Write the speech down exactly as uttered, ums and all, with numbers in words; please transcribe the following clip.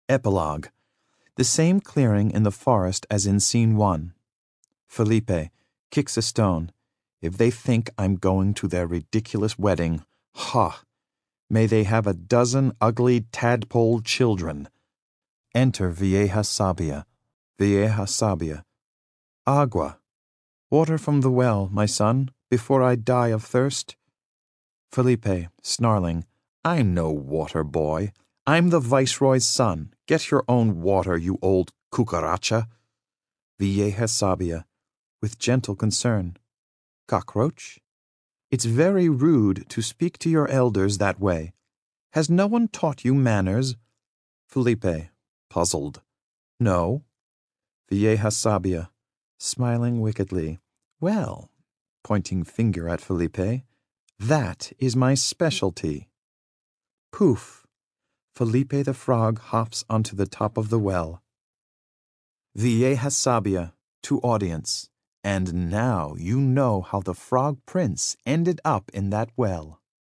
Epilogue. The same clearing in the forest as in scene one. Felipe kicks a stone. If they think I'm going to their ridiculous wedding, ha! May they have a dozen ugly tadpole children. Enter Vieja Sabia. Vieja Sabia. Agua. Water from the well, my son, before I die of thirst. Felipe, snarling, I'm no water boy. I'm the Viceroy's son. Get your own water, you old cucaracha. Vieja Sabia, with gentle concern. Cockroach? It's very rude to speak to your elders that way. Has no one taught you manners? Felipe, puzzled. No. Vieja Sabia, smiling wickedly. Well, pointing finger at Felipe, that is my specialty. Poof! Felipe the frog hops onto the top of the well. Vieja Sabia, to audience. And now you know how the Frog Prince ended up in that well.